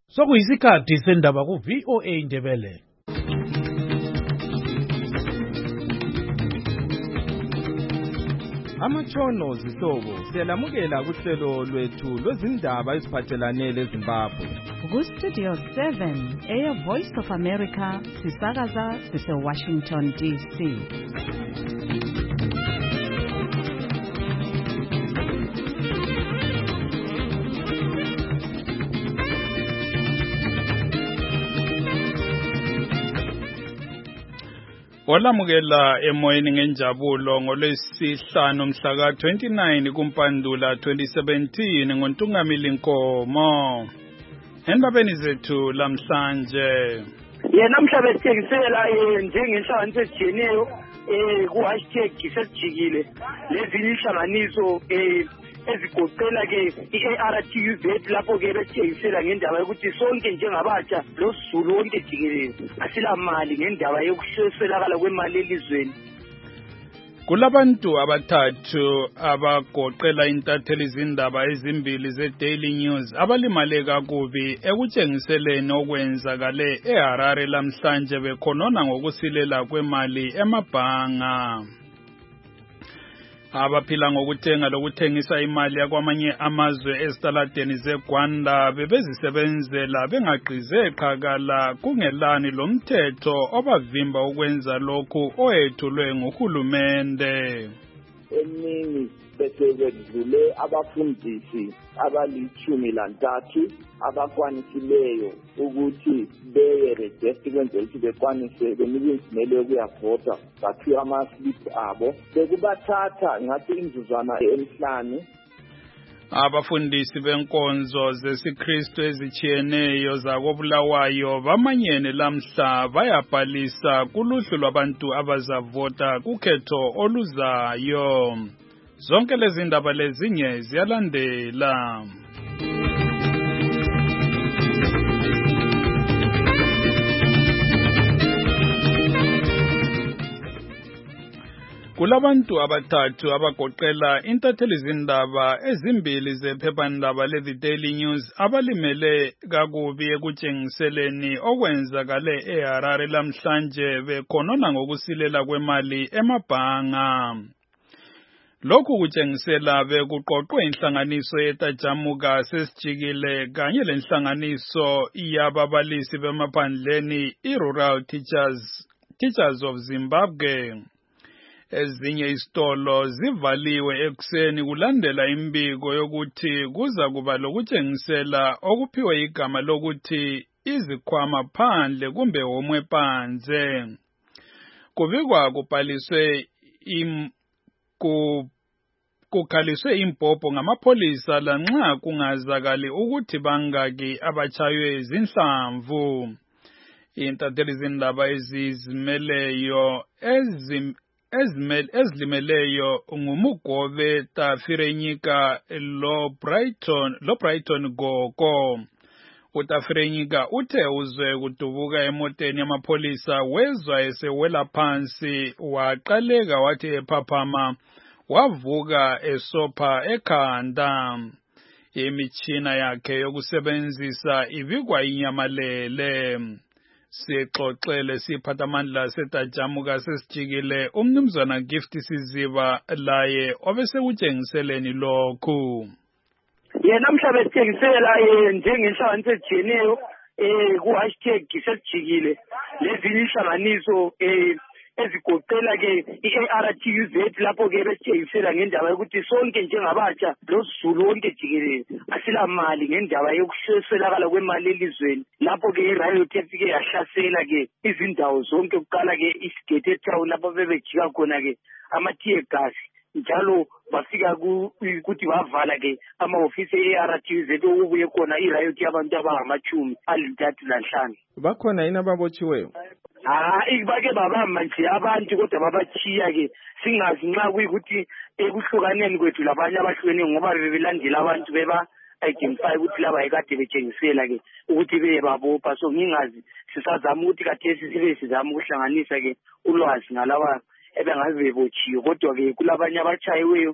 Sokuyisikhathi sendaba ku-VOA Indebele. Amatshono zihlobo siyalamukela kuhlelo lwethu lwezindaba eziphathelane leZimbabwe. Ku-Studio 7 Air Voice of America sisakaza sise-Washington DC. Olamukela emoyeni ngenjabulo ngolwesihlanu mhla ka-29 kuMpandula 2017 ngoNtungamili Nkomo. Endabeni zethu lamhlanje. Namhla besithengisela njengenhlanganiso ejiyeneyo ku-hashtag sesijikile lezinye inhlanganiso ezigoqela ke i-ARTUZ lapho ke besithengisela ngendaba yokuthi sonke njengabatsha losizulu wonke jikelele asila mali ngendaba yokuswelakala kwemali elizweni. Kulabantu abathathu abagoqela intatheli izindaba ezimbili ze-Daily News abalimale kakubi ekutshengiseleni okwenzakale eHarare lamhlanje bekhonona ngokusilela kwemali emabhanga. Abaphila ngokuthenga lokuthengisa imali yakwamanye amazwe ezitaladeni zeGwanda bebezisebenzela bengagqize qhakala kungelani lomthetho obavimba ukwenza lokhu oyethulwe nguhulumende. Eningi besebedlule abafundisi abali-13 abakwanisileyo ukuthi beye-register kwenzela ukuthi bekwanise benikwe imvumelelo yokuyavota baphiwe ama-slip abo bekubathatha ngathi imizuzwana emihlanu. Abafundisi benkonzo zesiKristu ezijiyeneyo zakoBulawayo bamanyene lamhla bayabhalisa kuluhlu lwabantu abazavota kukhetho oluzayo. Zonke lezi ndaba lezinye ziyalandela. Kulabantu abathathu abagoqela intatheli izindaba ezimbili zephephandaba le-The Daily News abalimele kakubi ekutshengiseleni okwenzakale eHarare lamhlanje bekhonona ngokusilela kwemali emabhanga. Lokhu kutshengisela bekuqoqwe inhlanganiso yetajamuka sesijikile kanye lenhlanganiso yababalisi bemaphandleni i-Rural Teachers of Zimbabwe. Ezinye izitolo zivaliwe ekuseni kulandela imbiko yokuthi kuza kuba lokutshengisela okuphiwe igama lokuthi izikhwama phandle kumbe homwe phandle. Kubikwa kukhaliswe impopho ngamapholisa lanxa kungazakali ukuthi bangaki abachaywe izinhlamvu. Intatheli izindaba ezizimeleyo ezilimeleyo ngumugobe Tafirenyika lo Brighton Goko. UTafirenyika uthe uzwe kudubuka emoteni yamapholisa wezwa esewela phansi waqaleka wathi ephaphama wavuka esopha ekhanda. Imitshina yakhe yokusebenzisa ibikwa inyamalele. Sixoxele siphathamandla setajamuka sesijikile umnumzana Gift Siziba laye obesekutshengiseleni lokhu. Namhla besithengisela njengenhlanganiso ejiyeneyo ku-hashtag sesijikile lezinye inhlanganiso ezigoqela ke i-ARTUZ lapho ke besithengisela ngendaba yokuthi sonke njengabatsha losizulu wonke jikelele asila mali ngendaba yokuswelakala kwemali elizweni. Lapho ke i-riot efike yahlasela ke izindawo zonke kuqala ke isigate town lapho bebejika khona ke ama-tear gas njalo bafika ukuthi bavala ke amahofisi e-ARTUZ okubuye khona i-riot yabantu abangama-35. Bakhona yini ababotshiweyo? Bake babamba nje abantu kodwa babachiya ke singazi nxa kuyikuthi ekuhlukaneni kwethu labanye abahlukene ngoba bebelandela abantu beba-identify ukuthi laba ekade betshengisela ke ukuthi beyebabopha. So ngingazi sisazama ukuthi kathesi sibe sizama ukuhlanganisa ke ulwazi ngalaba ebengabe bebotshiwe kodwa ke kulabanye abachayiweyo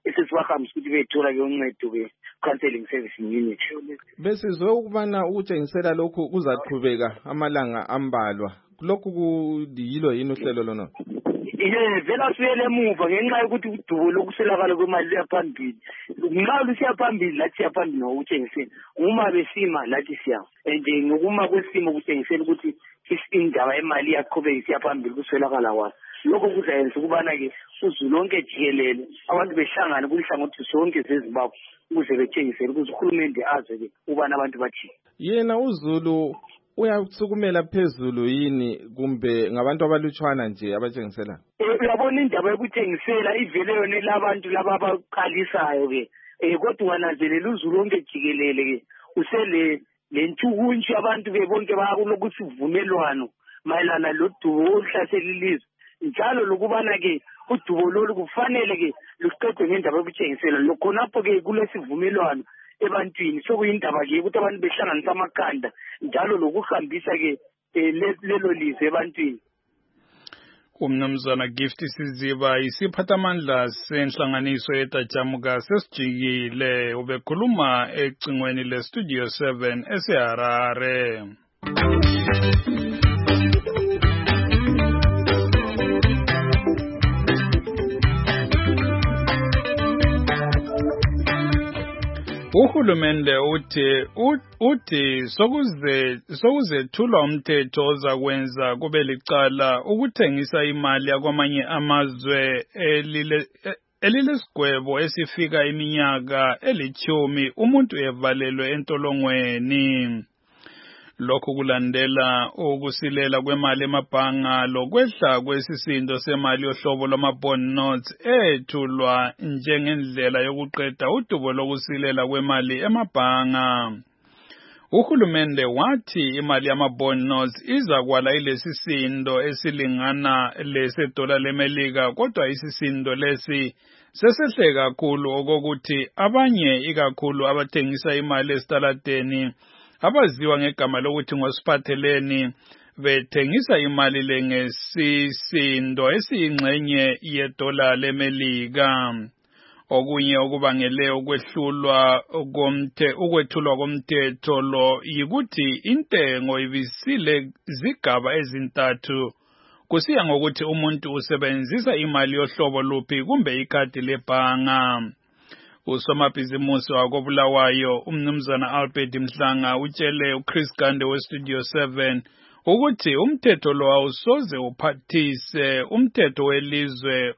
esesibahambisa ukuthi bethola ke uncedo ke counseling service unit. Besizwe ukubana ukutshengisela lokhu kuzaqhubeka amalanga ambalwa. Lokhu kuyilo yini uhlelo lona? Vela siyele emuva ngenxa yokuthi udubo lokuswelakala kwemali yaphambili. Nxa lusiya phambili lathi yaphambili ngokutshengisela. Uma besima lathi siya. Ngokuma kwesimo kutshengisela ukuthi indaba yemali yaqhubeka isiya phambili kuswelakala kwayo. Lokho kuzayenza ukubana ke uzulu lonke jikelele abantu behlangana kuhlangothi sonke zeZimbabwe ukuze betshengisele ukuthi uhulumende aze ke ubana abantu bathi. Yena uzulu uyasukumela phezulu yini kumbe ngabantu abalutshwana nje abatshengisela? Uyabona indaba yokuthengisela ivele yona labantu laba abaqalisayo ke. Kodwa wananzelela uzulu lonke jikelele ke usele lentshukuntshu abantu ke bonke bakulokuthi uvumelwano mayelana lodubo oluhlasela ilizwe. Njalo lokubana ke udubo lolu kufanele ke luqedwe ngendaba yokuthengisela lokhonapho ke kulesivumelwano ebantwini sokuyindaba ke ukuthi abantu behlanganisa amakhanda njalo lokuhambisa ke lelo lizwe ebantwini. Umnumzana Gift Siziba isiphathamandla senhlanganiso yeTajamuka sesijikile ubekhuluma ecingweni leStudio 7 eseHarare. Uhulumende uthi sokuzethulwa umthetho ozakwenza kube licala ukuthengisa imali yakwamanye amazwe elilesigwebo esifika iminyaka 10 umuntu evalelwe entolongweni. Lokhu kulandela ukusilela kwemali emabhanga lokwehla kwesisindo semali yohlobo lwama-bond notes ethulwa njengendlela yokuqeda udubo lokusilela kwemali emabhanga. Uhulumende wathi imali yama-bond notes izakwala ilesisindo esilingana lesedola leMelika, kodwa isisindo lesi sesehle kakhulu okokuthi abanye ikakhulu abathengisa imali esitaladeni abaziwa ngegama lokuthi ngosiphatheleni bethengisa imali lengesisindo esiyingxenye yedola leMelika. Okunye okubangele ukwethulwa komthetho lo yikuthi intengo ibisile zigaba ezintathu kusiya ngokuthi umuntu usebenzisa imali yohlobo luphi kumbe ikhadi lebhanga. Usomabhizimusi wakobulawayo umnumzana Albert Mhlanga utshele uChris Gande weStudio 7 ukuthi umthetho lo awusoze uphathise umthetho welizwe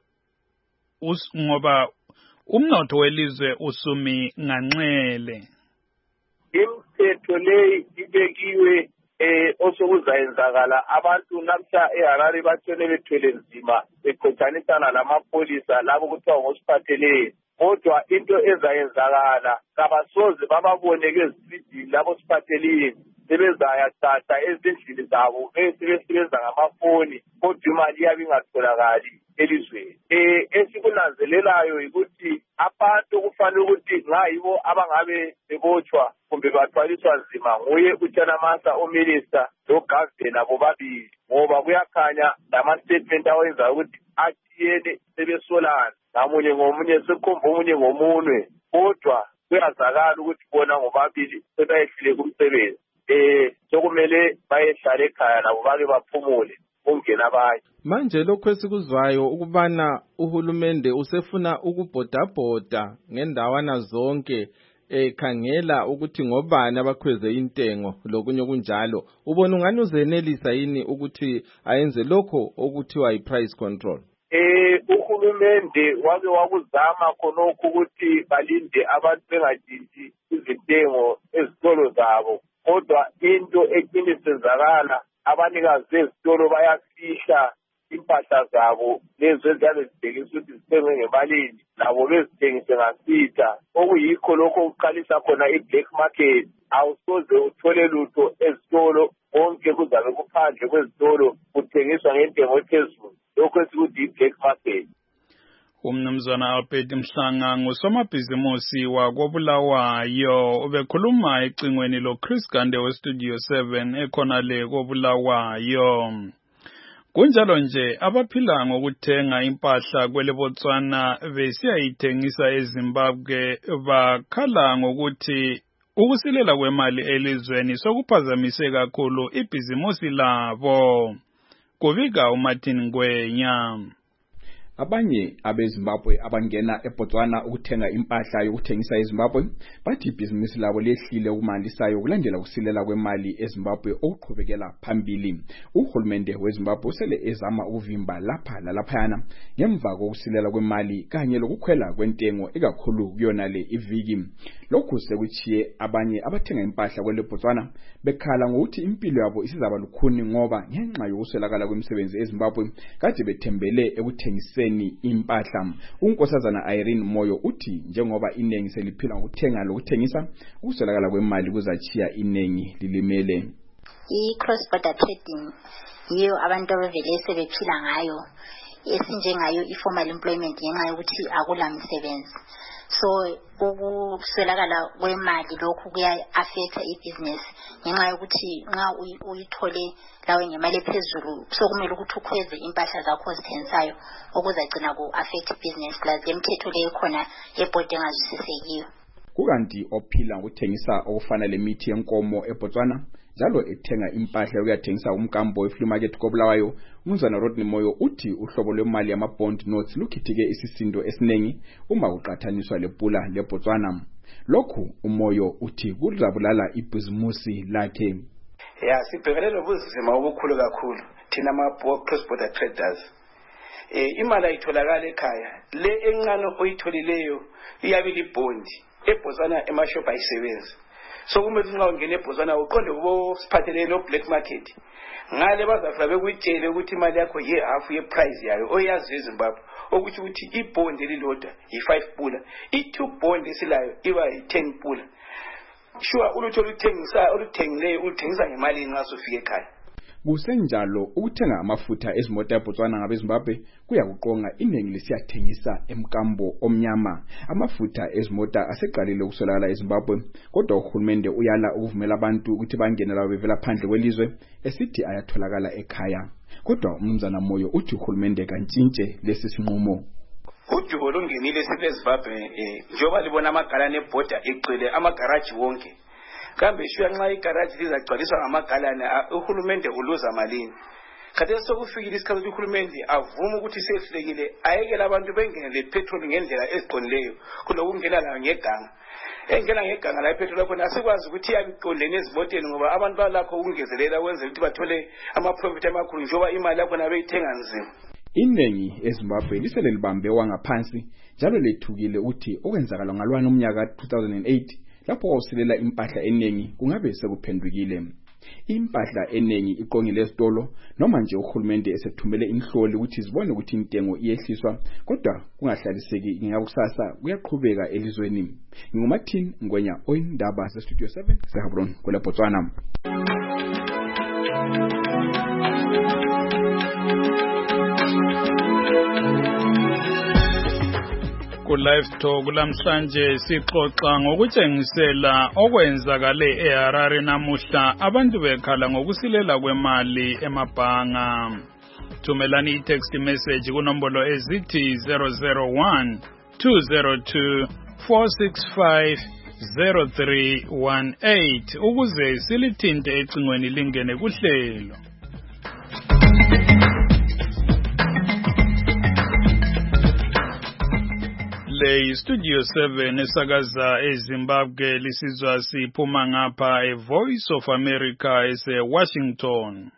ngoba umnotho welizwe usumi nganxele. Imithetho leyi ibekiwe osokuzayenzakala abantu namhla eHarare bathwele bethwele nzima beqothanisana lamapolisa labo kuthiwa ngosiphatheleni. Kodwa into ezayenzakala kabasoze bababone kezidini labo siphatheleni sebezayathatha ezindlini zabo besebenza ngamafoni kodwa imali yabo ingatholakali elizweni. Esikunanzelelayo ukuthi abantu kufanele ukuthi ngayibo abangabe bebotshwa kumbe bathwaliswa nzima nguye uTshanamasa uMinista loGavana bobabili, ngoba kuyakhanya lama-statement awenza ukuthi athiyene sebesolana ngamunye ngomunye sekhomba omunye ngomunwe, kodwa kuyazakala ukuthi bona ngobabili sebayehlile kumsebenzi. Sokumele bayehlala ekhaya nabo bake baphumule kungena abanye. Manje lokho esikuzwayo ukubana uhulumende usefuna ukubhodabhoda ngendawana zonke ekhangela ukuthi ngobani abakhweze intengo lokunye kunjalo, ubona ungani uzenelisa yini ukuthi ayenze lokho okuthiwa yi-price control? Uhulumende wake wakuzama khonokho ukuthi balinde abantu bengadinti izintengo ezitolo zabo, kodwa into eqinisenzakala abanikazi bezitolo bayafihla impahla zabo lezo eziyabe zithengisa ukuthi zithengwe ngemalini nabo bezithengise ngasitha, okuyikho lokho kuqalisa khona i-black market. Awusoze uthole lutho ezitolo, konke kuzabe kuphandle kwezitolo kuthengiswa ngentengo ephezulu, lokho esikuthi i-black market. Umnumzana Albert Mhlanga ngusomabhizimusi wakobulawayo ubekhuluma ecingweni lo Chris Gande weStudio 7 ekhona le kobulawayo. Kunjalo nje abaphila ngokuthenga impahla kwele Botswana besiyayithengisa eZimbabwe bakhala ngokuthi ukusilela kwemali elizweni sokuphazamise kakhulu ibhizimusi labo. Kubika uMartin Ngwenya. Abanye abeZimbabwe abangena eBotswana ukuthenga impahla yokuthengisa eZimbabwe bathi ibhizinisi labo lehlile ukumalisayo kulandela ukusilela kwemali eZimbabwe okuqhubekela phambili. Uhulumende weZimbabwe usele ezama ukuvimba lapha lalaphayana ngemva kokusilela kwemali kanye lokukhwela kwentengo ekakhulu kuyona le iviki. Lokhu sekuchiye abanye abathenga impahla kwele Botswana bekhala ngokuthi impilo yabo isizaba lukhuni ngoba ngenxa yokuswelakala kwemisebenzi eZimbabwe kade bethembele ekuthengiseni impahla. Unkosazana Irene Moyo uthi njengoba inengi seliphila ngokuthenga lokuthengisa ukuswelakala kwemali kuzachiya inengi lilimele. I-cross border trading yiyo abantu abavele sebephila ngayo esinjengayo i-formal employment ngenxa yokuthi akula msebenzi. So ukuswelakala kwemali lokhu kuya-affect i-business ngenxa yokuthi nxa uyithole lawe ngemali ephezulu sokumele ukuthi ukhweze impahla zakho ozithengisayo okuzagcina ku-affect i-business plus lemithetho leyo khona ebhodi engazwisisekiyo. Kukanti ophila ngokuthengisa okufana lemithi yenkomo eBotswana njalo ethenga impahla yokuyathengisa umkambo we-flea market koBulawayo, uMnumzana Rodney Moyo uthi uhlobo lwemali yama-bond notes lukhithike isisindo esiningi uma kuqathaniswa lepula leBotswana. Lokhu uMoyo uthi kuzabulala ibhizimusi lakhe. Sibhekene nobunzima obukhulu kakhulu thina ama-cross border traders. Imali ayitholakala ekhaya le encane oyitholileyo iyabe libhondi eBotswana emashop ayisebenzi. So kumele nxa ungena eBotswana uqonde kubo siphathelene no black market ngale bazafika bekutshele ukuthi imali yakho ye-half ye-price yayo oyazi eZimbabwe ukuthi ibond elilodwa yi-5 pula, i-2 bond esilayo iba yi-10 pula. Sure ulutho oluthengileyo uluthengisa ngemali nxa sofika ekhaya. Kusenjalo ukuthenga amafutha ezimota eBotswana ngabeZimbabwe kuyakuqonga inengi lesiyathengisa emkambo omnyama. Amafutha ezimota aseqalile ukuswelakala eZimbabwe kodwa uhulumende uyala ukuvumela abantu ukuthi bangene labo bevela phandle kwelizwe esithi ayatholakala ekhaya. Kodwa uMnumzana Moyo uthi uhulumende kantshintshe lesi sinqumo. Udubo lungenile eZimbabwe njengoba libona amagalane ebhoda eqile amagaraji wonke. Kambe shuya nxa igaraji lizagcwaliswa ngamagalane uhulumende uluza malini. Khathesi sokufikile isikhathi ukuthi uhulumende avume ukuthi sehlekile ayekela abantu bengene lepetrol ngendlela eziqondileyo kulokungena layo ngeganga. Engena ngeganga la ipetrol khona asikwazi ukuthi yabiqondene ezimoteni ngoba abantu balakho ukungezelela kwenza ukuthi bathole ama-profit amakhulu njengoba imali yakho beyithenga nzima. Inengi eZimbabwe lisele libambe wangaphansi njalo lethukile uthi okwenzakala ngalwana umnyaka 2008 lapho kwasilela impahla enengi kungabe sekuphendukile. Impahla enengi iqongile esitolo noma nje uhulumende esethumele inhloli ukuthi zibone ukuthi intengo iyehliswa kodwa kungahlaliseki ngakusasa kuyaqhubeka elizweni. NginguMartin Ngwenya oyindaba zeStudio 7 seHebron kweleBotswana. Ku-Live Talk lamhlanje sixoxa ngokutshengisela okwenzakale eHarare namuhla abantu bekhala ngokusilela kwemali emabhanga. Thumelani i-text message kunombolo ezithi 001 202 465 0318 ukuze silithinte ecingweni lingene kuhlelo. Le Studio 7 esakaza eZimbabwe lisizwa siphuma ngapha eVoice of America eseWashington.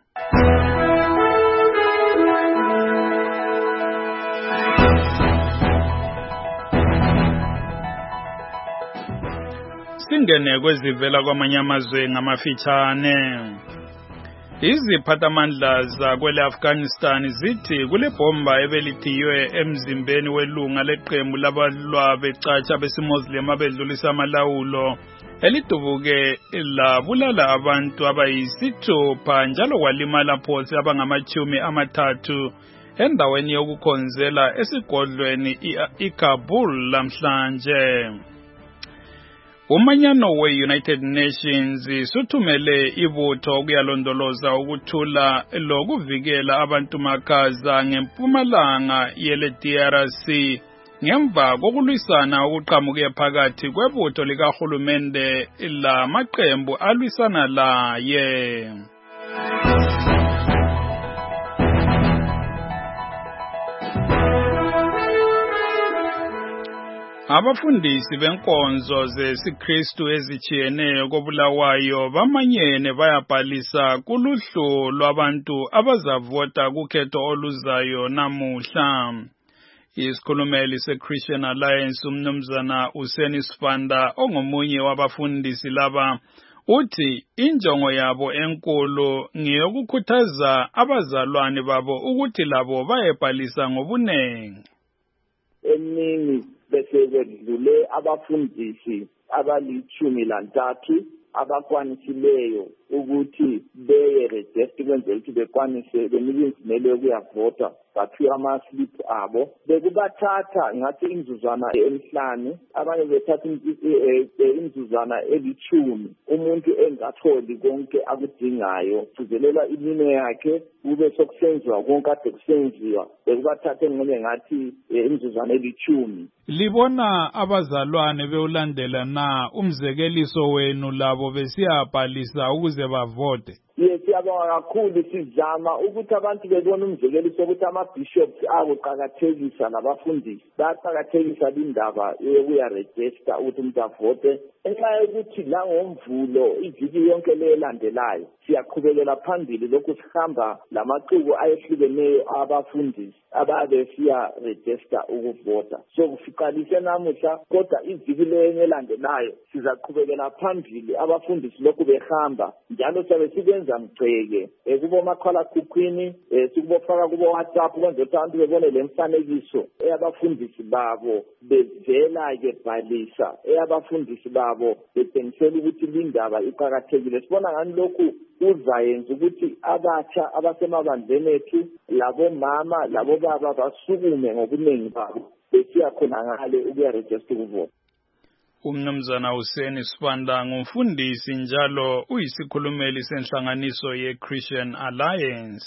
Singene kwezivela kwamanye amazwe ngamafitshane. Iziphathamandla zakwele Afghanistan zithi kule bomba ebelithiywe emzimbeni welunga leqembu labalwa becatsha besimuslim abedlulisa amalawulo elidubuke labulala abantu abayisithupha njalo kwalimala phosi abangama-30 endaweni yokukhonzela esigodlweni iKabul lamhlanje. Umanyano we-United Nations suthumele ibutho ukuyalondoloza ukuthula lokuvikela abantu makaza ngempumalanga yele DRC ngemva kokulwisana okuqhamuke phakathi kwebutho likahulumende lamaqembu alwisana laye. Abafundisi benkonzo zesiKristu ezijiyeneyo koBulawayo bamanyene bayabhalisa kuluhlu lwabantu abazavota kukhetho oluzayo namuhla. Isikhulumeli seChristian Alliance umnumzana Useni Sifanda ongomunye wabafundisi laba uthi injongo yabo enkulu ngeyokukhuthaza abazalwane babo ukuthi labo bayebhalisa ngobunengi. Eningi bese kwedlule abafundisi abali-13 abakwanisileyo ukuthi beye register kwenzela ukuthi bekwanise benikwe imvumelelo yokuyavota baphiwa ama-slip abo. Bekubathatha ngathi imizuzwana emihlanu, abanye bethatha imizuzwana eli-10 umuntu engatholi konke akudingayo kuzelela imino yakhe kube sokusenziwa konke ade kusenziwa. Bekubathatha engxenye ngathi imizuzwana eli-10. Libona abazalwane bewulandela na umzekeliso wenu labo besiyabhalisa ukuze bavote? Siyabonga kakhulu sizama ukuthi abantu bebone umzekeliso ukuthi ama-bishops akuqakathekisa nabafundisi bayaqakathekisa indaba yokuyaregister ukuthi umuntu avote. Enxa yokuthi la ngoMvulo iviki yonke lelandelayo siyaqhubekela phambili lokhu sihamba lamaqhubu ayehlukeneyo abafundisi ababe siya register ukuvota. So kusiqalise namuhla kodwa iviki lelandelayo sizaqhubekela phambili abafundisi lokhu behamba njalo sabe sibenza mgceke kubomakhala khukhwini sikubofaka kubo WhatsApp kwenzela ukuthi abantu bebone lemfanekiso eyabafundisi babo bevela ke bhalisa eyabafundisi babo bethengisela ukuthi lindaba iqhakathekile. Sibona ngani lokhu uzayenza ukuthi abatsha abasemabandleni ethu labo mama labo baba basukume ngobuningi babo besiya khona ngale ukuyaregister ukuvota. Umnumzana Useni Sifanda ngumfundisi njalo uyisikhulumeli senhlanganiso ye-Christian Alliance.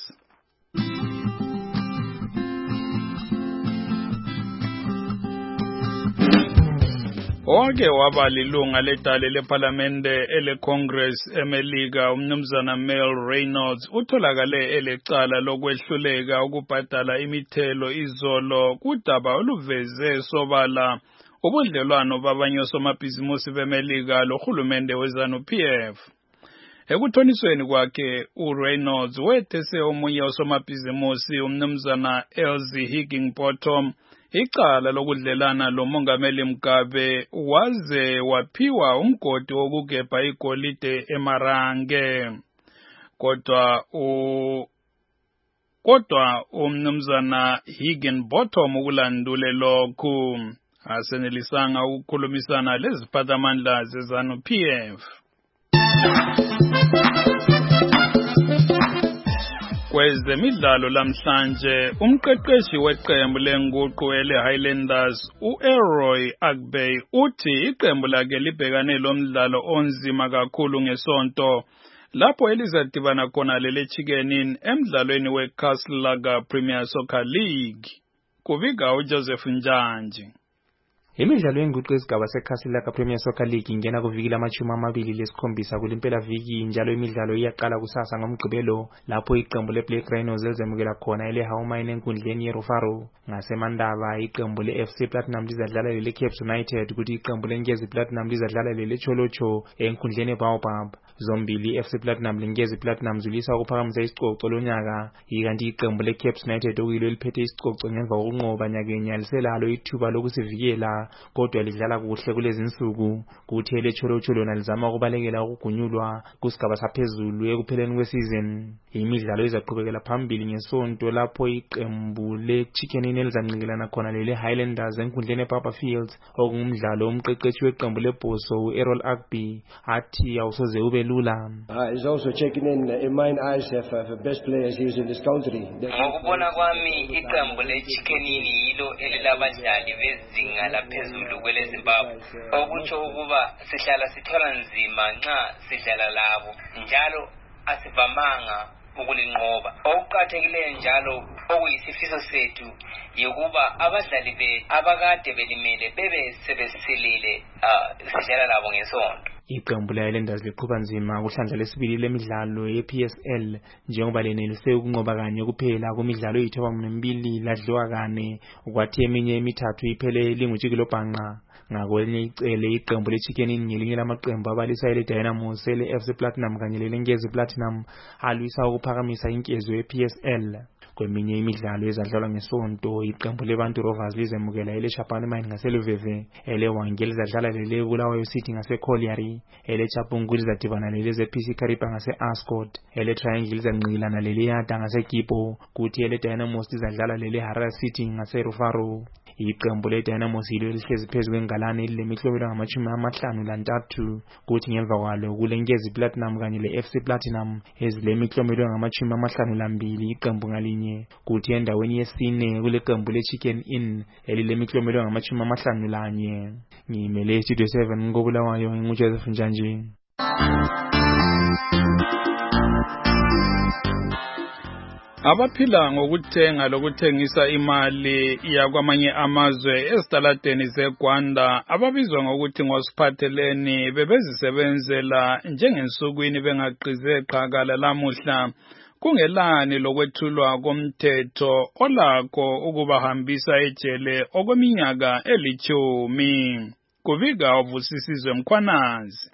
Owake waba lilunga ledale leParlamente ele-Congress eMelika umnumzana Mel Reynolds utholakale elecala lokwehluleka ukubhadala imithelo izolo kudaba oluveze sobala ubudlelwano babanye osomabhizimusi beMelika lohulumende weZANU-PF. Ekuthonisweni kwakhe uReynolds wethese omunye osomabhizimusi umnumzana Elsie Higginbottom icala lokudlelana lomongameli Mugabe waze waphiwa umgodi wokugebha igolide eMarange. Kodwa umnumzana Higginbottom ukulandule lokhu asenelisanga ukukhulumisana leziphathamandla zeZANU-PF. Kwezemidlalo lamhlanje umqeqeshi weqembu lenguqu ele-Highlanders u-Elroy Agbey uthi iqembu lakhe libhekane lomdlalo onzima kakhulu ngesonto lapho elizadibana khona lele-Chicken emdlalweni we-Castle Lager Premier Soccer League. Kubika uJoseph Njanji. Imidlalo yenguqu yesigaba seCastle Lager Premier Soccer League ingena kuviki lama-27 kulimpela viki njalo imidlalo iyaqala kusasa ngoMgqibelo lapho iqembu leBlack Rhinos elizemukela khona eleHaumine enkundleni yeRufaro. Ngasemandaba iqembu leFC Platinum lizadlala leleCaps United kuthi iqembu leNkezi Platinum lizadlala leleCholocho enkundleni yeBaobab. Zombili iFC Platinum leNkezi Platinum zilisa ukuphakamisa isicoco lonyaka ikanti iqembu leCaps United okuyilo eliphethe isicoco ngemva kokunqoba nyakenye aliselalo ithuba lokusivikela kodwa lidlala kuhle kulezi insuku kuthi eleCholocho lona lizama ukubalekela ukugunyulwa kusigaba saphezulu ekupheleni kwesizini. Imidlalo izaqhubekela phambili ngesonto lapho iqembu leChicken elizanqikelana khona leleHighlanders enkundleni ePapa Fields okungumdlalo umqeqeshi weqembu leBhoso uErrol Agby athi awusoze ube lula. He's also checking in mine eyes have the best players used in this country. Ngokubona kwami iqembu leChickenini yilo elilabadlali bezinga laphezulu kweleZimbabwe. Okutsho ukuba sihlala sithola nzima nxa sidlala labo. Njalo asivamanga ukulinqoba. Okuqathekileyo njalo okuyisifiso sethu yokuba abadlali bethu abakade belimele bebe sebesilile sidlala labo ngesonto. Iqembu le-Highlanders liqhuba nzima kuhlandla lesibili lemidlalo ye-PSL njengoba lenelise ukunqoba kanye kuphela kumidlalo eyi-92 ladliwa kane kwathi eminye emithathu iphele lingutshikilobhanqa. Ngakwelinye icele iqembu leChickenini ngelinye lamaqembu abalisa ele-Dynamos ele-FC Platinum kanye lelenkezi Platinum alwisa ukuphakamisa inkezo ye-PSL. Kweminye imidlalo ezadlalwa ngesonto iqembu leBantu Rovers lizemukela ele-Chapani Mine ngaseluveve, ele-Wangel zadlala lele-Bulawayo City ngase-Colliery, ele-Chapungu lizadibana lele-ZPC Karipa ngase-Ascot, ele-Triangle lizanqilana lele-Yada ngase-Kipo, kuthi ele-Dynamos lizadlala lele-Harare City ngase-Rufaro. Iqembu le-Dynamos yilo elihlezi phezu kwengalane elilemihlobelo ngama-53, kuthi ngemva kwalo kulenkezi Platinum kanye le-FC Platinum ezilemihlobelo ngama-52 iqembu ngalinye, kuthi endaweni yesine kuleqembu le-Chicken Inn elilemihlobelo ngama-51. Ngimele Studio 7 ngobulawayo nguJoseph Njanje. Abaphila ngokuthenga lokuthengisa imali yakwamanye amazwe ezitaladeni zeGwanda ababizwa ngokuthi ngosiphatheleni bebezisebenzela njengensukwini bengaqize qhakala lamuhla kungelani lokwethulwa komthetho olakho ukubahambisa ejele okweminyaka eli10. Kuvika uvusisizwe Mkhwanazi.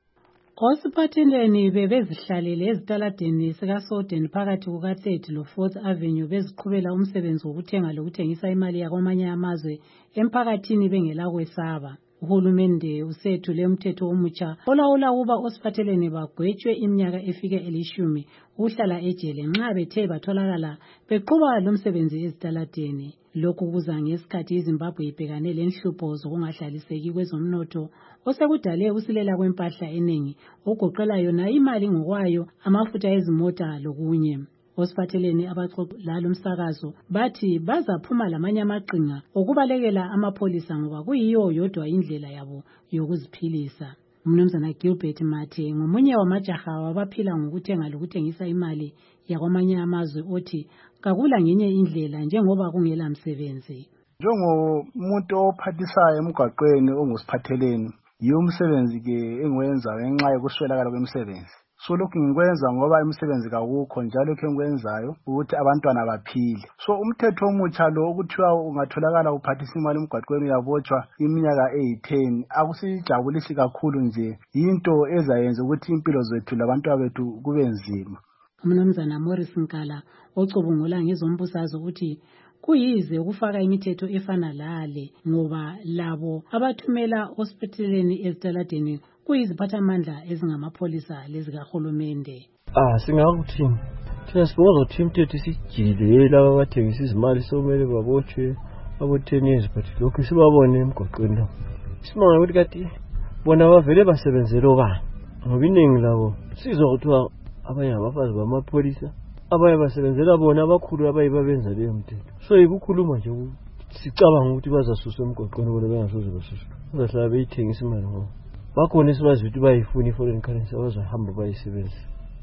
Osiphatheleni bebezihlalele ezitaladeni sikaSoden phakathi kuka3rd lo4th Avenue beziqhubela umsebenzi wokuthenga lokuthengisa imali yakwamanye amazwe emphakathini bengela kwesaba. Uhulumende usethule umthetho omutsha olawula ukuba osiphatheleni bagwetshwe iminyaka efike 10 uhlala ejele nxa bethe batholakala beqhuba lo msebenzi ezitaladeni. Lokhu kuza ngesikhathi iZimbabwe ibhekane lenhlupho zokungahlaliseki kwezomnotho osekudale usilela kwempahla eningi ogoqela yona imali ngokwayo, amafutha ezimota lokunye. Osiphatheleni abaxoxa lomsakazo bathi bazaphuma lamanye amaqhinga okubalekela amapholisa ngoba kuyiyo yodwa indlela yabo yokuziphilisa. Mnumzana Gilbert Mathe ngomunye wamajaha wabaphila ngokuthenga lokuthengisa imali yakwamanye amazwe othi kakula ngenye indlela njengoba kungela msebenzi. Njengomuntu ophathisayo emgwaqweni ongusiphatheleni yiyo umsebenzi ke engiwenza ngenxa yokuswelakala kwemisebenzi. So lokhu ngikwenza ngoba imisebenzi kakukho njalo ke ngikwenzayo ukuthi abantwana baphile. So umthetho omutsha lo ukuthiwa ungatholakala uphathisa imali emgwaqweni uyabotshwa iminyaka eyi10 akusijabulisi kakhulu nje, into ezayenza ukuthi impilo zethu labantwana bethu kube nzima. Umnumzana Morris Nkala ocubungula ngezombusazwe uthi kuyize ukufaka imithetho efana lale ngoba labo abathumela hospitaleni ezitaladeni kuyiziphathamandla ezingamapholisa lezikahulumende. Singakuthini? Thina sibonga ukuthi imithetho isijile laba abathengisa izimali somele babotshwe abo 10 years but lokhu sibabone emgwaqweni lo. Simanga ukuthi kati bona bavele basebenzela obani ngoba iningi labo sizwa ukuthi abanye abafazi bamapholisa abanye basebenzela bona abakhulu abayibabenza leyo mthetho. So ikukhuluma nje sicabanga ukuthi bazasuswa emgwaqweni bona bengasoze basuswe. Bazahlala beyithengisa imali ngoba bakhona esibazi ukuthi bayifuna i-foreign currency abazahamba bayisebenzisa.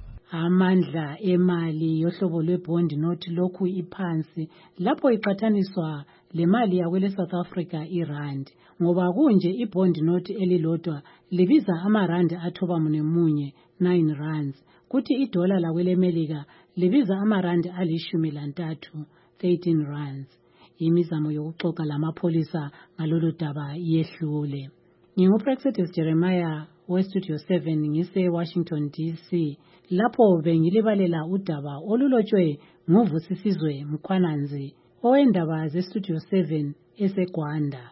Amandla emali yohlobo lwebond note lokhu iphansi lapho iqhathaniswa lemali yakwele South Africa irand ngoba kunje ibond note elilodwa libiza amarandi athoba munye 9 rands kuthi idola lakwele Melika libiza amarandi ali13 13 rands. Imizamo yokuxoxa lamapholisa ngalolu daba yehlule. NginguPrexetus Jeremiah weStudio 7 ngise Washington DC lapho bengilibalela udaba olulotshwe nguvusisizwe Mkhwananzi owendaba zeStudio 7 eseGwanda.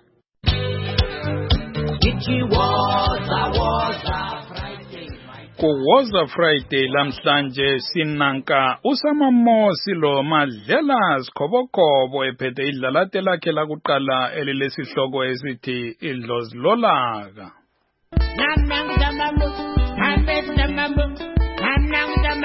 Kuwoza Friday lamhlanje sinanka uSamamosi lo Madlela Sikhobokhobo ephethe idlalate lakhe lakuqala elilesihloko esithi Idlozilolaka.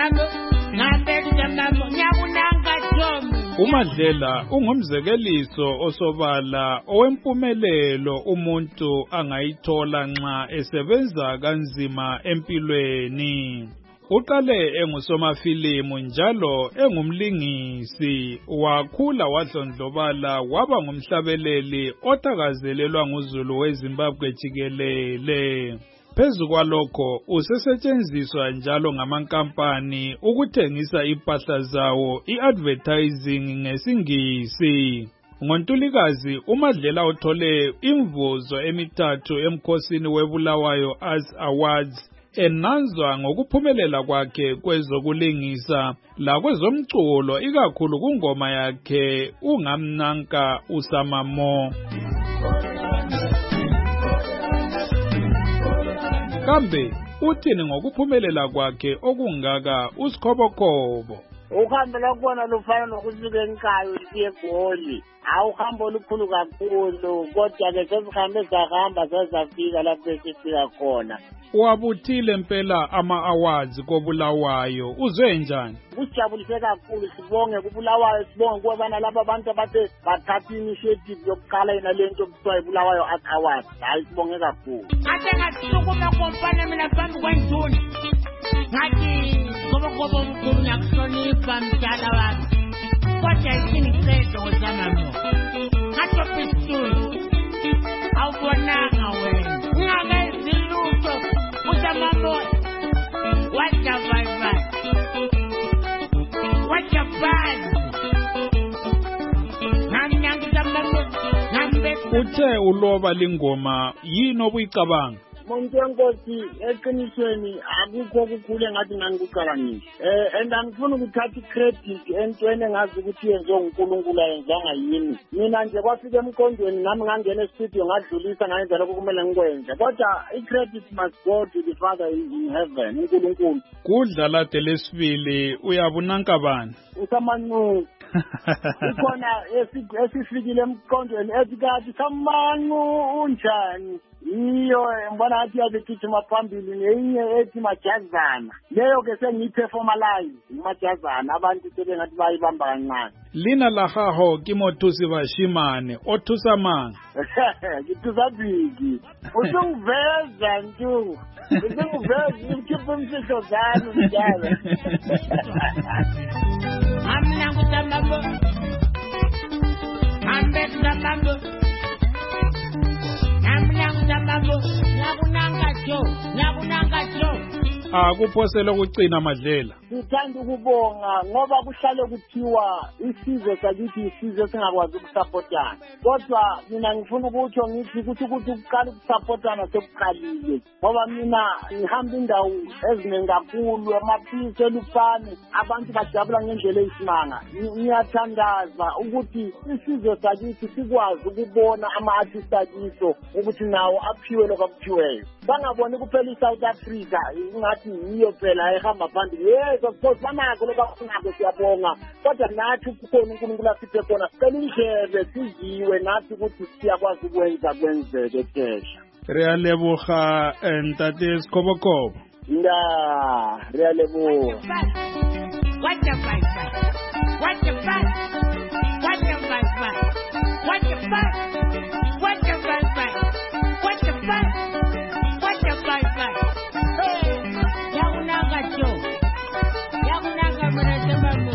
uMadlela ungumzekeliso osobala owempumelelo umuntu angayithola nxa esebenza kanzima empilweni. Uqale engusomafilimu njalo engumlingisi, wakhula wadlondlobala waba ngumhlabeleli othakazelelwa nguZulu weZimbabwe jikelele. Phezu kwalokho usesetshenziswa njalo ngamankampani ukuthengisa impahla zawo i-advertising ngesingisi. NgoNtulikazi uMadlela uthole imvuzo emithathu emkhosini weBulawayo Arts Awards, enanzwa ngokuphumelela kwakhe kwezokulingisa lakwezomculo, ikakhulu kungoma yakhe Ungamnanka Usamamo. Kambe uthini ngokuphumelela kwakhe okungaka uSikhobokobo? Uhambo lakubona lufana nokusuka eNkayo siye eGoli. Awuhambo olukhulu kakhulu, kodwa ke sesihambe sahamba sazafika lapho esifika khona. Wabuthile impela ama-awards koBulawayo, uzwe njani? Kusijabulise kakhulu, sibonge kuBulawayo, sibonge kubana laba abantu abathe bathatha initiative yokuqala yena lento okuthiwa iBulawayo Art Awards. Hayi, sibonge kakhulu. Ngathi ngasukuma kompane mina phambi kwenduna. Ngathi Sikhobokobo mkhulu ngiyakuhlonipha mdala wami. Kodwa isinicede ngoSamamo. Ngathi ophistulu. Awubonanga wena. Ungakezi lutho. Usamamo. Wacha bye. Wacha bye. Uthe uloba lingoma yini obuyicabanga? Muntu wenkosi eqinisweni akukho okukhulu engathi ngangikucabangile. And angifuni ukuthatha icredit entweni engazi ukuthi yenziwe nguNkulunkulu ayenzanga yini. Mina nje kwafika emqondweni nami ngangena estudio ngadlulisa ngayenza lokho kumele ngikwenze. Kodwa icredit must go to the Father in heaven, uNkulunkulu. Kudlala delesibili uyabunanka bani? Usamanu. Ikhona esifikile emqondweni esikhathi Samanu unjani? Iyo mbona athi yazigijima phambili nenye ethi Majazana. Leyo ke sengiyiperformalize Majazana, abantu sebengathi bayibamba kancane. Lina la haho kimothusi bashimane othusa manga. Ngithusa biki. Usungiveza ntu. Usungiveza ikhipha imfihlo zami njalo. Amna kusamabo. Ambe kusamabo. Akuphosela ukucina Madlela. Ngithanda ukubonga ngoba kuhlale kuthiwa isizwe sakithi isizwe singakwazi ukusupportana. Kodwa mina ngifuna ukuthi ngithi ukuthi ukuqala ukusupportana sekuqalile. Ngoba mina ngihamba indawo eziningi kakhulu, amaphisi elufane, abantu bajabula ngendlela eyisimanga. Ngiyathandaza ukuthi isizwe sakithi sikwazi ukubona ama-artist akiso ukuthi nawo aphiwe lokho akuphiweyo. Bangaboni kuphela iSouth Africa ngathi yiyo phela ehamba phambili. Yes, of course banako lokho akunako, siyabonga. Kodwa nathi kukhona uNkulunkulu asiphe khona. Sicela indlebe siziwe nathi ukuthi siyakwazi ukwenza kwenzeke kesha. Realeboga Ntate Sikhobokobo. Nda, realeboga. What the fight? What the fight? What the fight? What the fight? What the fight? What the fight? What the fight? Hey, yakunaka jo. Yakunaka marasemamo.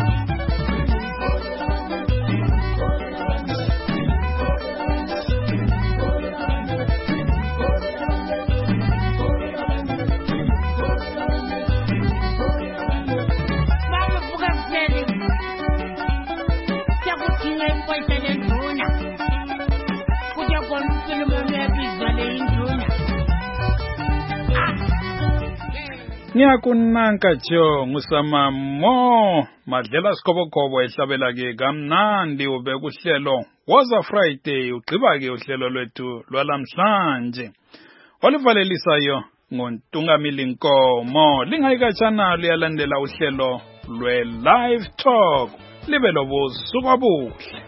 Ngiyakunanka jo nguSamamo. Madlela Sikhobokobo ehlabela ke kamnandi ube kuhlelo Woza Friday, ugqiba ke uhlelo lwethu lwalamhlanje olivalelisayo ngoNtungamili Nkomo. Lingayikatshana liyalandela uhlelo lwe-Live Talk libe lobusuku obuhle.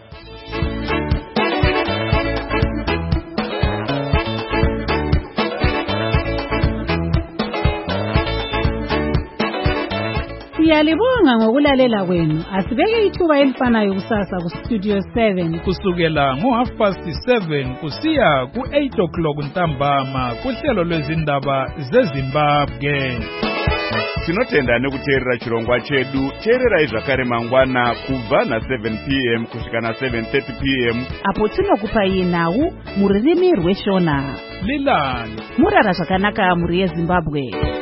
Siyalibonga ngokulalela kwenu. Asibeke ithuba elifanayo kusasa kuStudio 7 kusukela ngo7:30 kusiya ku8 ntambama kuhlelo lwezindaba zeZimbabwe. Tinotenda nekuteerera chirongwa chedu. Teererai zvakare mangwana kubva na7 p.m. kusvika na7:30 p.m. apo tinokupai nhau mururimi rweshona. Lilani murara zvakanaka muri yeZimbabwe.